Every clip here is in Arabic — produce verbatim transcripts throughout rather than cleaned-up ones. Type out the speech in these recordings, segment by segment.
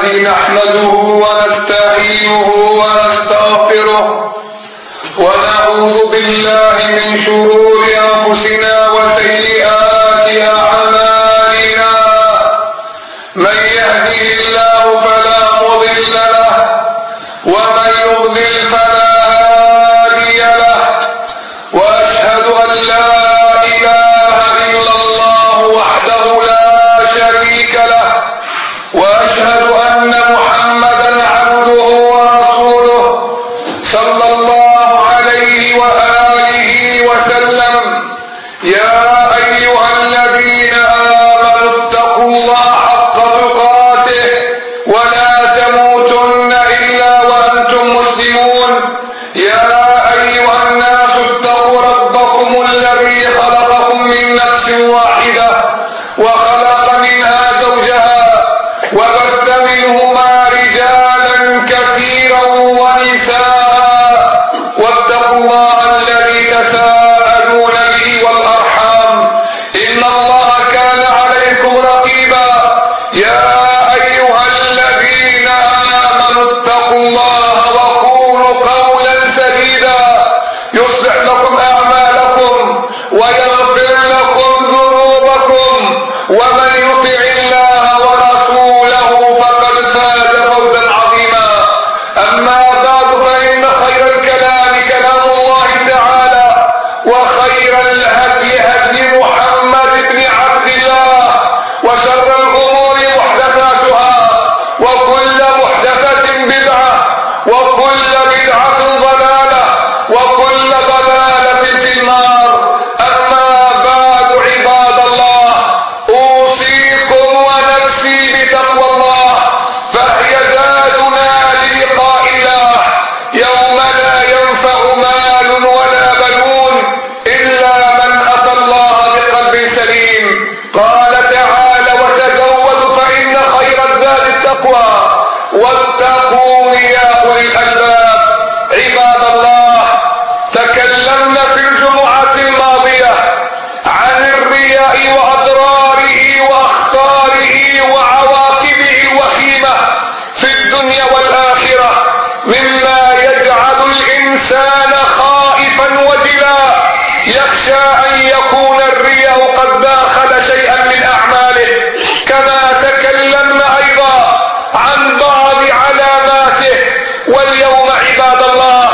الله نحمده ونستعينه ونستغفره ونعوذ بالله من شرور أنفسنا وسيئات أعمالنا. من يهده الله فلا مضل له ومن يضلل فلا هادي له، وأشهد أن لا إله إلا الله وحده لا شريك له، وأشهد أن محمدا عبده ورسوله صلى الله عليه وآله وسلم. يا أيها الذين آمنوا اتقوا الله حق تقاته ولا تموتن إلا وأنتم مسلمون. يا أيها الناس اتقوا ربكم الذي خلقكم من نفس واحدة وخلق منها زوجها وبث منهما رجالا كثيرا ونساء، واتقوا الله الذي تساءلون به والأرحام إن الله كان عليكم رقيبا. يا أيها الذين آمنوا اتقوا الله وقولوا قولا سديدا يصلح لكم أعمالكم ويغفر لكم ذنوبكم، ومن يطع الله ورسوله فقد فاز فوزا عظيما. أما بعد فإن خير الكلام كلام الله تعالى، وخير الهدي هدي محمد بن عبد الله، وشر الأمور محدثاتها، وكل محدثة بدعة، وكل بدعة ضلالة، وكل ضلالة في النار. أما بعد عباد الله، أوصيكم ونفسي بتقوى الله، فهي زادنا للقاء الله يوم لا ينفع مال ولا بنون إلا من أتى الله بقلب سليم. قال تعالى: وتزودوا فإن خير الزاد التقوى واتقون يا أولي الألباب. عباد الله، تكلمنا في الجمعة الماضية عن الرياء وأضراره وأخطاره وعواقبه الوخيمة في الدنيا والآخرة، مما يجعل الإنسان خائفا وجلا، يخشى أن يكون الرياء قد داخل شيئا من أعماله. كما تكلمنا أيضا عن بعض علاماته. واليوم عباد الله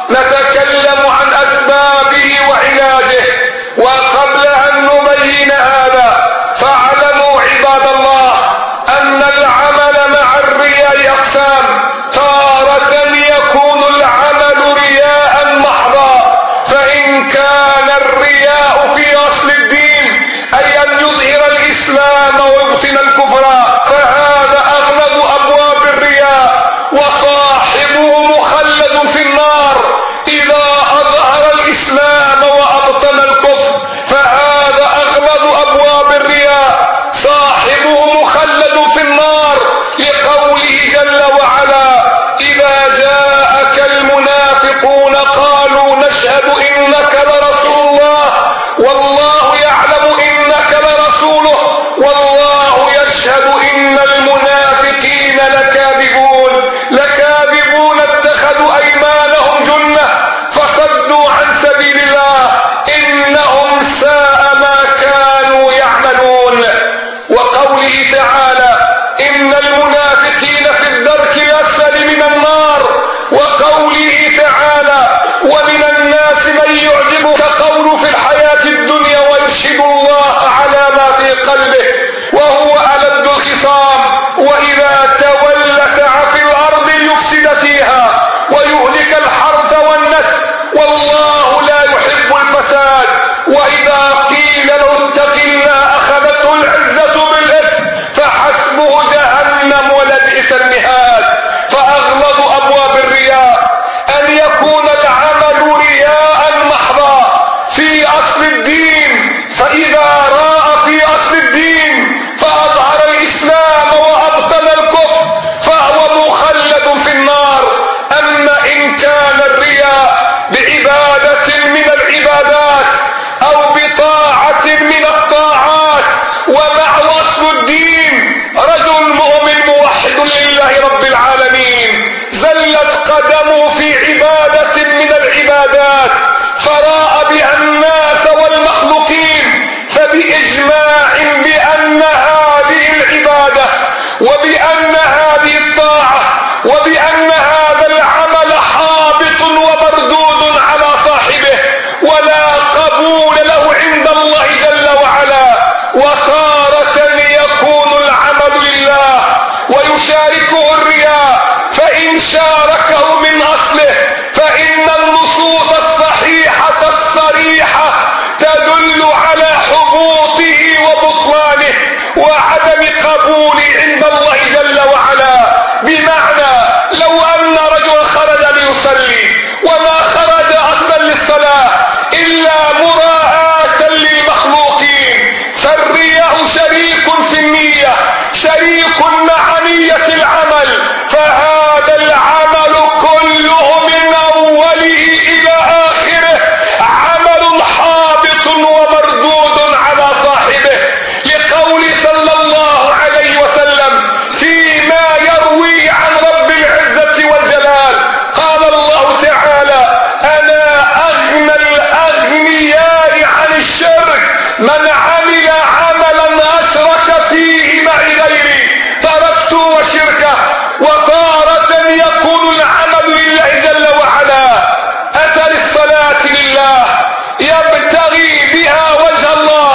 نتكلم عن أسبابه وعلاجه. وقبل أن نبين هذا فاعلموا عباد الله أن العمل مع الرياء أقسام. تارة يكون العمل رياء محضا، فإن كان الرياء في أصل الدين أي أن يظهر الإسلام ويبطن الكفر، فهذا أغلظ أبواب الرياء، وصاحبه مخلد في النار. إذا أظهر الإسلام وأبطن الكفر فهذا أغلظ أبواب الرياء، صاحبه مخلد في النار، لقوله جل وعلا: إذا جاءك المنافقون قالوا نشهد إنك لرسول الله والله يعلم إنك لرسوله والله يشهد إن المنافقين لكاذبون لكاذبون اتخذوا أيمانهم جنة فصدوا عن سبيل الله إنهم ساء ما كانوا يعملون. وقوله تعالى: إن المنافقين في الدرك الأسفل من النار. وقوله تعالى: ومن الناس من يعجبك قوله في الحياة الدنيا ويشهد الله على ما في قلبه وهو ألد الخصام وإذا تولى سعى في الأرض ليفسد فيها ويهلك الحرث والنسل والله لا يحب الفساد. وإذا قيل له اتق الله أخذته العزة بالإثم فحسبه جهنم ولبئس المهاد. فأغلظ أبواب الرياء أن يكون العمل رياء محضا في أصل الدين، فإذا راء في أصل الدين فأظهر الإسلام وأبطل الكفر فهو مخلد في النار. أما إن كان شريك مع نية العمل، فهذا العمل كله من أوله إلى آخره عمل حابط ومردود على صاحبه، لقول صلى الله عليه وسلم فيما يرويه عن رب العزة والجلال، قال الله تعالى: أنا أغنى الأغنياء عن الشرك، من عمل عملا أشرك فيه معي غيري تركته وشركه. وتارة يكون العمل لله جل وعلا، أتى للصلاة لله يبتغي بها وجه الله،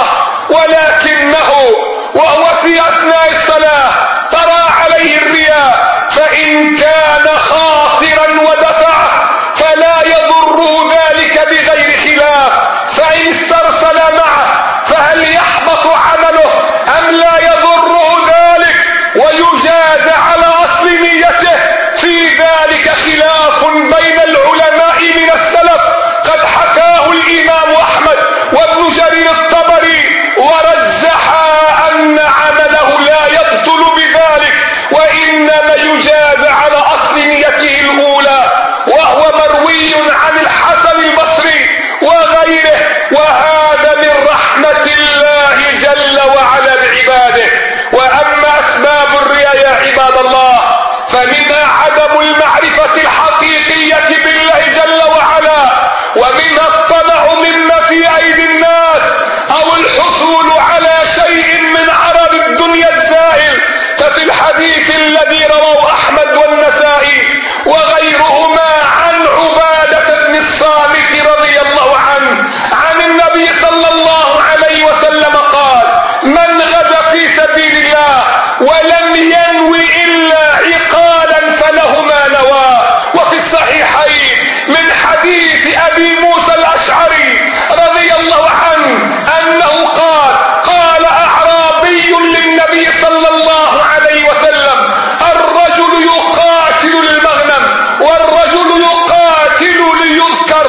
ولكنه وهو في أثناء الصلاة ترى عليه الرياء، فإن كان خاطرا ودفعه فلا يضره ذلك بغير خلاف، فإن استرسل معه فهل يحبط عمله أم لا يضره ذلك ويجاز على أصل نيته؟ في ذلك خلاف بين العلماء من السلف، قد حكاه الإمام أحمد وابن جرير الطبري، ورجحا أن عمله لا يبطل بذلك، وإنما يجاز على أصل نيته الأولى، وهو مروي عن الحسن البصري وغيره، وهذا من رحمة الله جل وعلا بعباده. وأما أسباب الرياء يا عباد الله، فمنها عدم المعرفة الحقيقية بالله جل وعلا، ومنها الطمع مما في أيدي الناس، أو الحصول على شيء من عرض الدنيا الزائل. ففي الحديث الذي رواه أحمد والنسائي وغيرهما عن عبادة بن الصامت رضي الله عنه عن النبي صلى الله عليه وسلم قال: من غزا في سبيل الله ولم ينو إلا عقالا فله ما نوى. وفي الصحيحين من حديث أبي موسى الأشعري رضي الله عنه أنه قال: قال أعرابي للنبي صلى الله عليه وسلم: الرجل يقاتل للمغنم، والرجل يقاتل ليذكر،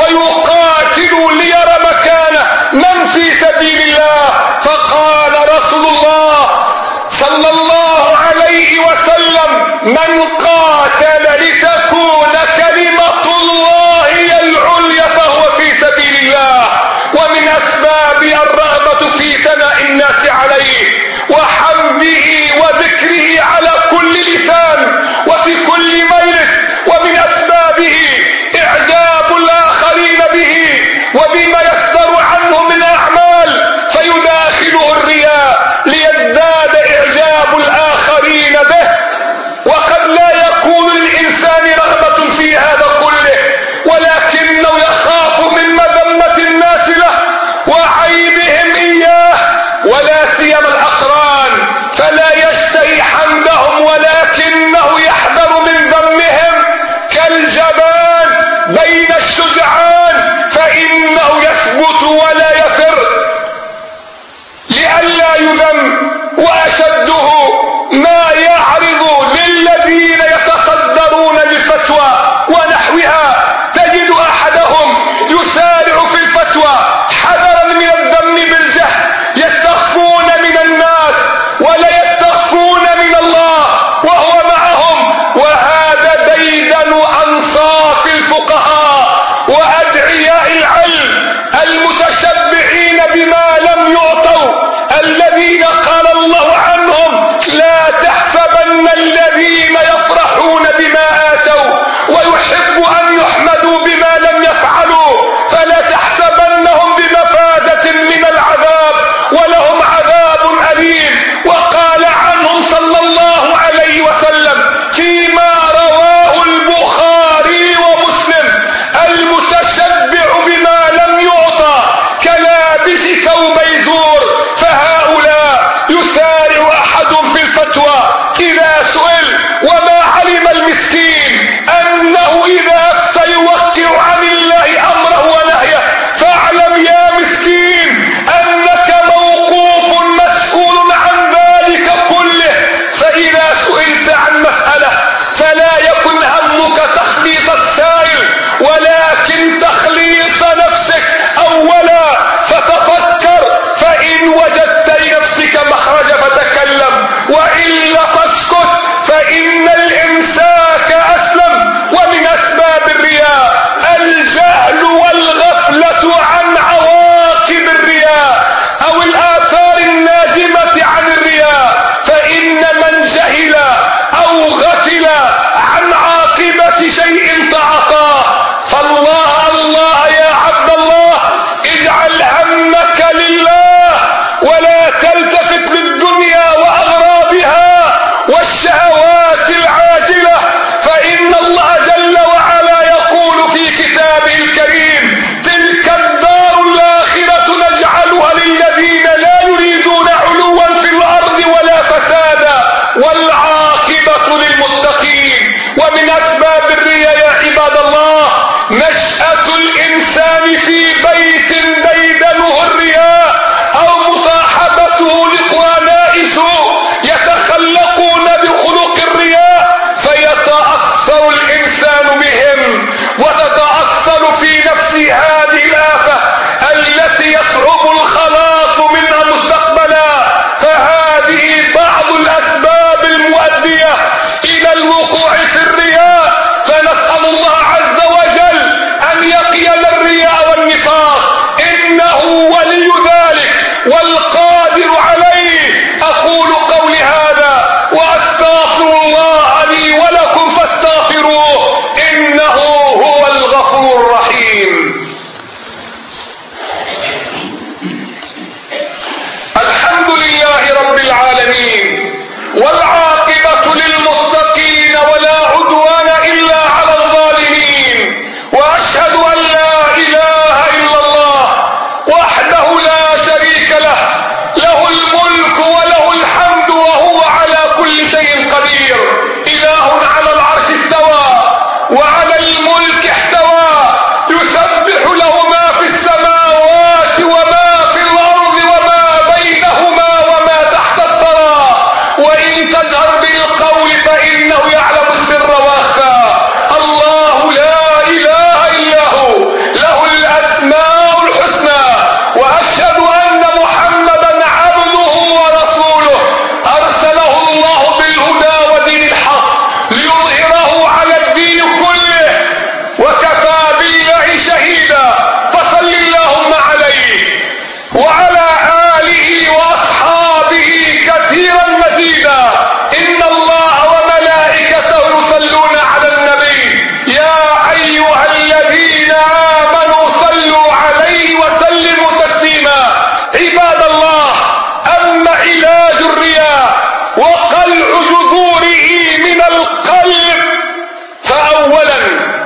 ويقاتل ليرى مكانه، من في سبيل الله؟ فقال رسول الله صلى الله عليه وسلم: من قاتل لتكون كلمة الله هي العليا فهو في سبيل الله. ومن أسباب الرغبة في ثناء الناس عليه وحمده وذكره على كل لسان وفي كل مجلس، ومن أسبابه إعجاب الآخرين به وبما يصدر عنه من أعمال فيداخله الرياء ليزداد إعجاب الآخرين به. وقد لا يكون للإنسان رغبة في هذا كله، ولكنه يخاف من مذمة الناس له وعيبهم إياه، ولا سيما الأقران، فلا كل شيء تعطاه. فالله الله يا عبد الله، اجعل همك لله ولا تلتفت للدنيا وأغراضها والشهوات العاجلة، فإن الله جل وعلا يقول في كتابه الكريم: تلك الدار الآخرة نجعلها للذين لا يريدون علوا في الأرض ولا فسادا والعاقبة للمتقين. ومن أسباب الرياء يا عباد الله نشأة الإنسان في بيت ديدنه الرياء أو مصاحبته لقرناء سوء يتخلقون بخلق الرياء، فيتأثر الإنسان بهم وتتأثر في نفسه هذه الآفة التي يصعب الخلاص منها مستقبلا. فهذه بعض الأسباب المؤدية إلى الوقوع في الرياء، فنسأل الله عز وجل أن يقينا الرياء والنفاق، إنه ولي ذلك والقادر عليه. أقول قولي هذا وأستغفر الله لي ولكم فاستغفروه إنه هو الغفور الرحيم. الحمد لله رب العالمين، والعاقبة للمتقين ولا عدوان إلا على الظالمين، وأشهد أن لا إله إلا الله وحده لا شريك له، له الملك وله الحمد وهو على كل شيء قدير. إله على العرش استوى وعلى الملك احتوى، يسبح له ما في السماوات وما في الأرض وما بينهما وما تحت الثرى، وإن تجهر بالقول فإنه يعلم السر وأخفى. الله لا إله إلا هو، له الأسماء الحسنى، وأشهد أن محمدا عبده ورسوله أرسله الله بالهدى ودين الحق ليظهره على الدين كله، وكفى بالله شهيدا. فصل اللهم عليه وعلى آله وأصحابه كثيرا مزيدا. إن الله وملائكته يصلون على النبي يا أيها الذين آمنوا صلوا عليه وسلموا تسليما. عباد الله، أما علاج الرياء وقلع جذوره من القلب، فأولا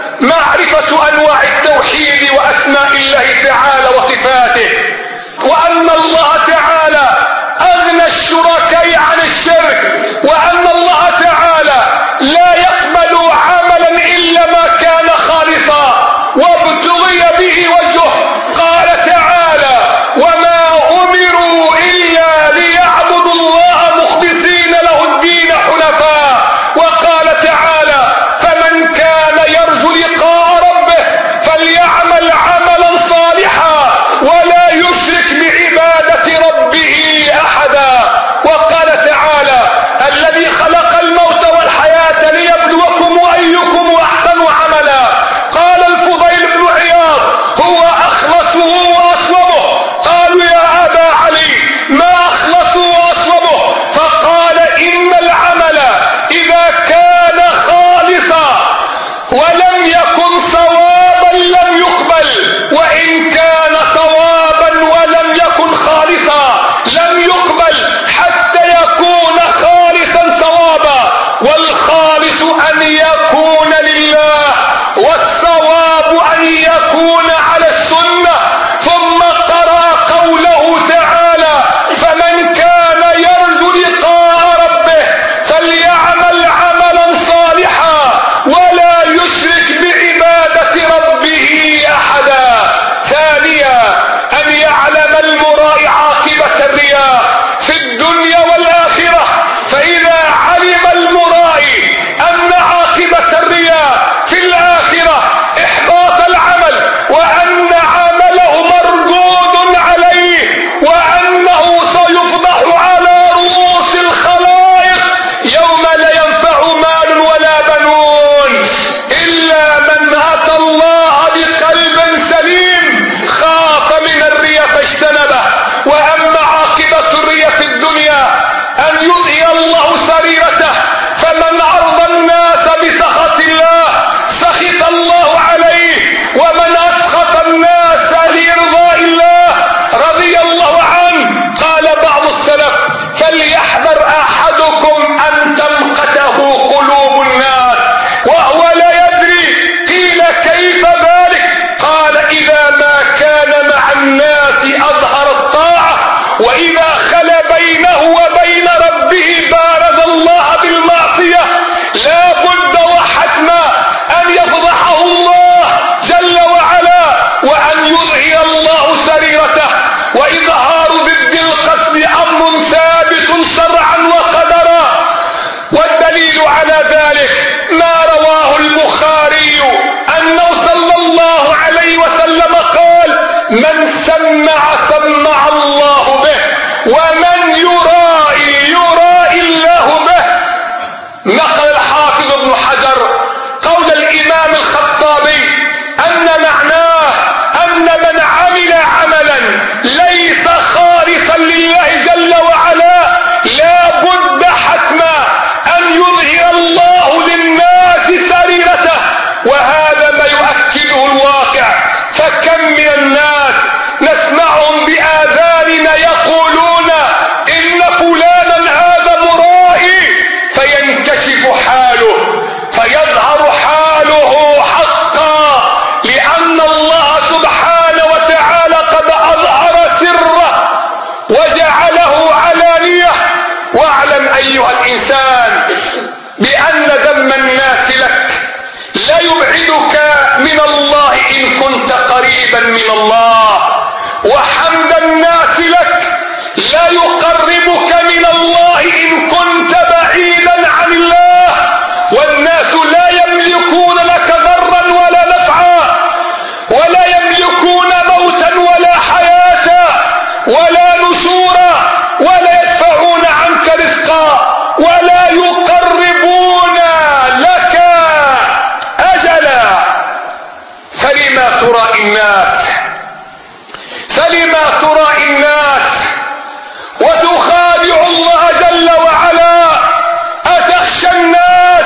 معرفة أنواع التوحيد وأسماء الله تعالى وصفاته، وأن الله تعالى أغنى الشركاء عن الشرك، وأن الله تعالى لا يقبل عملا إلا ما كان خالصا وابتغي به وجهه. قال تعالى: وما أمروا إلا ليعبدوا الله مخلصين له الدين حنفاء. وقال تعالى: فمن كان يرجو لقاء ربه فليعمل عملا صالحا من سمع سمع الله به، ومن يرائي يرائي الله به. نقل الحافظ ابن حجر قول الامام الخطابي ان معناه ان من عمل عملا ليس خالصا لله جل وعلا لا بد حتما ان يظهر الله للناس سريرته، وهذا ما يؤكده الواقع. فكم من الناس نسمعهم بآذاننا يقولون إن فلانا هذا مرائي، فينكشف حاله فيظهر حاله حقا، لأن الله سبحانه وتعالى قد أظهر سره وجعله علانية. واعلم أيها الإنسان بأن ذم الناس لك لا يبعدك من الله إن كنت قريبا من الله، وحمد الناس لك لا يقربك من الله إن كنت بعيدا عن الله. والناس لا يملكون لك ضرا ولا نفعا، ولا يملكون موتا ولا حياة ولا نشورا، ولا يدفعون عنك رزقا، ولا يقربون لك أجلا. فلما ترائي الناس فلما ترائي الناس وتخادع الله جل وعلا؟ أتخشى الناس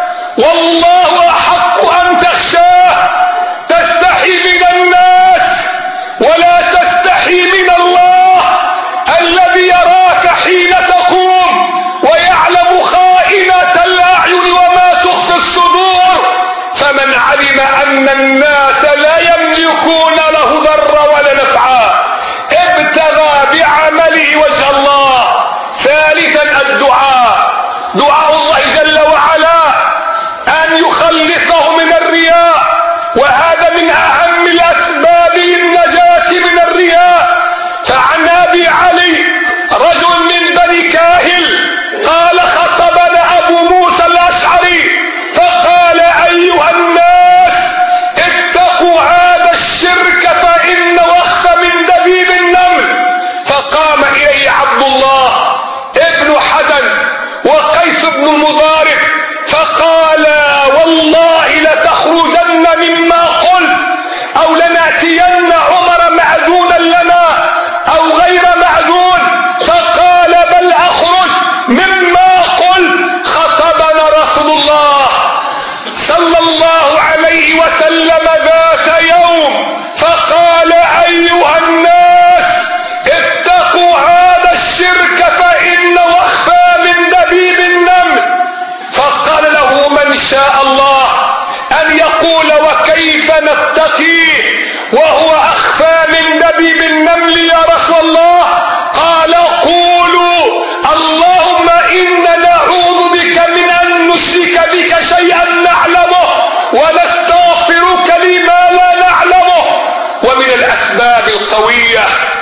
والله أحق أن تخشاه. تستحي من الناس ولا تستحي من الله الذي يراك حين تقوم ويعلم خائنة الأعين وما تخفي الصدور. فمن علم أن الناس لا يملكون له ضرا ولا نفعا ابتغى بعمله وجه الله. ثالثا الدعاء، دعاء الله جل وعلا أن يخلصه من الرياء، وهذا من أهم الأسباب للنجاة من الرياء. فعن أبي علي رجل من بني كاهل قال خطبنا أبو موسى الأشعري فقال أيها الناس اتقوا هذا الشرك فإنه أخفى من دبيب النمل. فقام إليه عبد الله ابن حدن وقيس بن المضارب فقال والله لتخرجن مما قلت أو لنأتين عمر مأذونا لنا أو غير مأذون. فقال بل أخرج مما قلت. خطبنا رسول الله صلى الله عليه وسلم ذات يوم فقال أيها الناس اتقوا هذا الشرك فإنه أخفى من دبيب النمل. فقال له من شاء الله أن يقول وكيف نتقيه وهو أخفى من دبيب النمل يا رسول الله؟ قال قولوا اللهم إنا نعوذ بك من أن نشرك بك شيئا نعلمه ونستغفرك لما لا نعلمه. ومن الأسباب القوية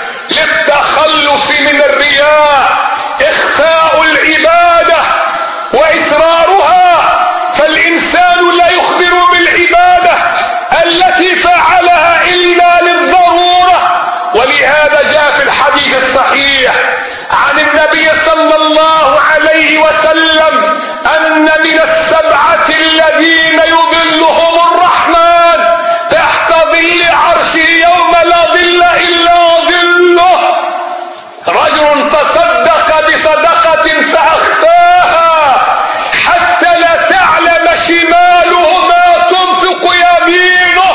للتخلص من الرياء إخفاء العبادة وإسرارها. فالإنسان لا يخبر بالعبادة التي فعلها إلا للضرورة. ولهذا جاء في الحديث الصحيح عن النبي صلى الله عليه وسلم أن من السبعة الذين يظلهم الرحمن تحت ظل عرشه يوم لا ظل إلا ظله رجل تصدق بصدقة فأخفاها حتى لا تعلم شماله ما تنفق يمينه.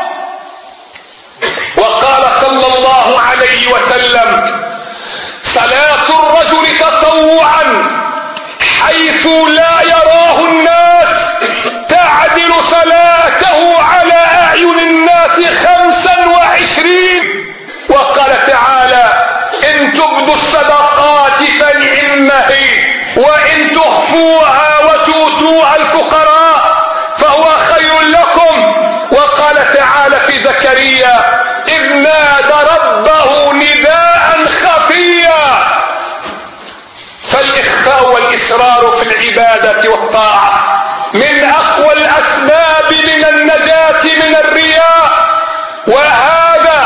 وقال صلى الله عليه وسلم صلاة الرجل تطوعا حيث لا يراه الناس تعدل صلاته على أعين الناس خمسا وعشرين. وقال تعالى إن تبدوا الصدقات فنعم هي وإن تخفوها وتؤتوها الفقراء فهو خير لكم. وقال تعالى في زكريا إذ نادى ربه نداء خفيا. فالإخفاء والإسرار في العبادة والطاعة من أقوى الأسباب من النجاة من الرياء. وهذا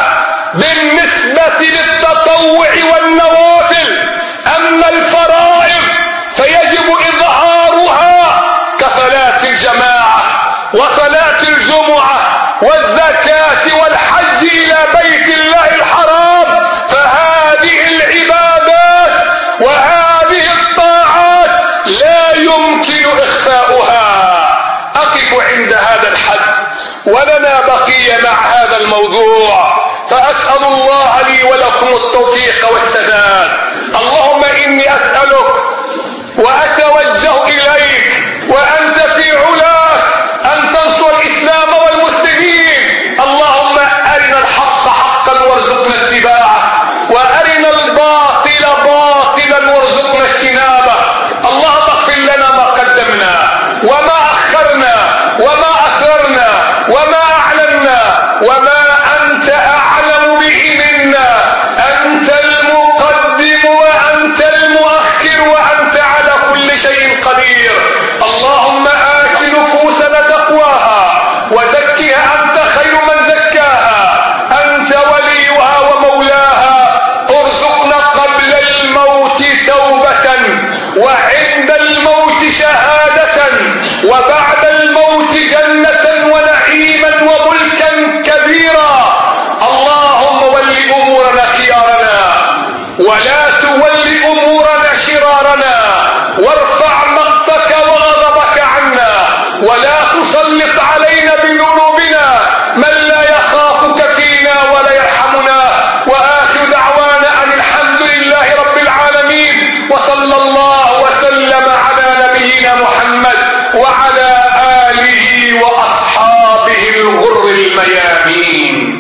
بالنسبة للتطوع والنوافل. أما الفرائض فيجب إظهارها كصلاة الجماعة وصلاة الجمعة والزكاة والحج إلى بيت الله الحرام. فهذه العبادات وهذه الطاعات لا يمكن إخفاؤها. أقف عند هذا الحد ولنا بقية مع هذا الموضوع، فأسأل الله لي ولكم التوفيق والسداد. اللهم إني أسألك وأتوجه إليك وأنت في علاك أن تنصر الإسلام والمسلمين. اللهم أرنا الحق حقا وارزقنا اتباعه، وأرنا الباطل باطلا وارزقنا اجتنابه. اللهم اغفر لنا ما قدمنا وما أخرنا وما أسررنا وما أعلنا وما أنت أعلم به منا. أنت المقدم وأنت المؤخر وأنت على كل شيء قدير. اللهم آت نفوسنا تقواها وزكها أنت خير من زكاها، أنت وليها ومولاها. ارزقنا قبل الموت توبة وعند الموت شهادة وبعد الموت جنة ونعيما وملكا كبيرا. اللهم ول أمورنا خيارنا ولا تول أمورنا شرارنا، وارفع مقتك وغضبك عنا، ولا تسلط علينا بذنوبنا من لا يخافك فينا ولا يرحمنا. وآخر دعوانا أن الحمد لله رب العالمين، وصلى الله وسلم على نبينا محمد وعلى آله وأصحابه الغر الميامين.